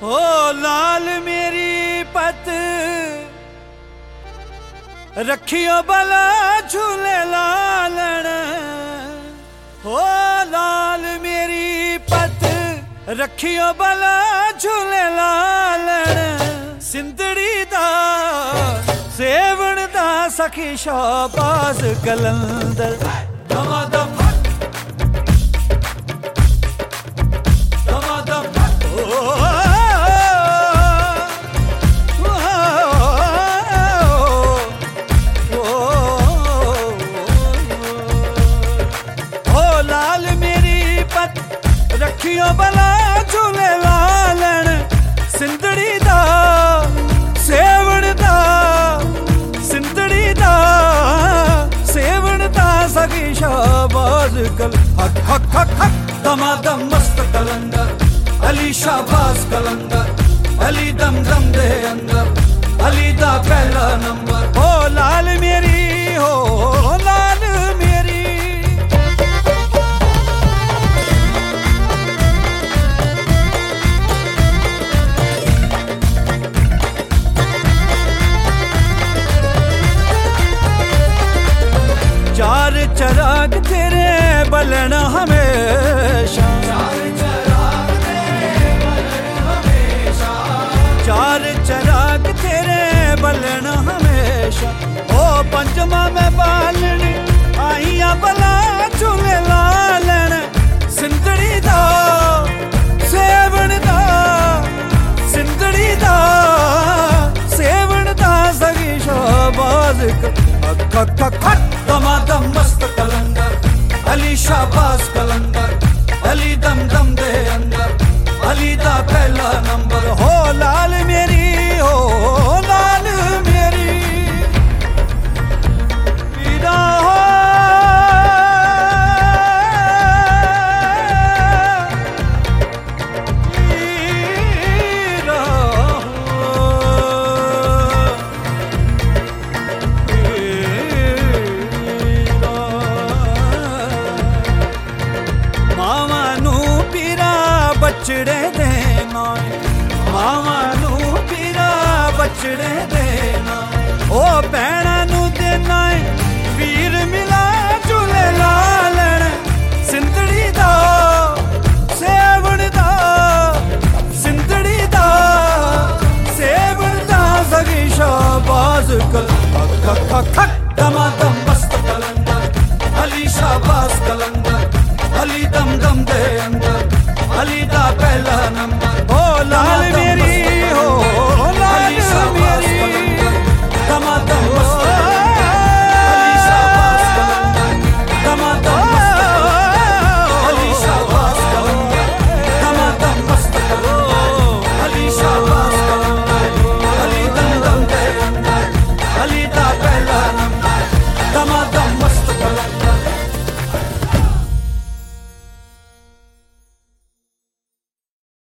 हो लाल मेरी पत रखियो बला झूले लालन। हो लाल मेरी पत रखियो बला झूले लालन। सिंधड़ी दा सेवण दा सखी शाहबाज कलंदर। दमादम रखियो बला झूले लालन। सिंधड़ी दा सेवण दा सिंधड़ी दा सेवण दा सगी शाहबाज कल। हक हक हक हक दमादम मस्त कलंदर। अली शाहबाज कलंदर। अली दम दम दे अंदर। अली दा पहला नंबर। हो लाल मेरी हो लाल मेरी। चार चराग तेरे बलन हमेशा। चार चराग तेरे बलन हमेशा। चार चराग तेरे बलन हमेशा। ओ पंचमा में बालनी आइया बला झूले लालन। सिंधड़ी दा सेवण दा सिंधड़ी दा सेवण दा सगी शाहबाज हक हक हक दमादम मस्त कलंदर। अली शाहबाज कलंदर। अली दम दम दे अंदर। अली दा पहला नंबर। हो लाल मेरी हो लाल मेरी। पीरा हो पीरा बचड़े देना। मावा नू पीरा बचड़े देना। ओ भैणा नू देना वीर मिला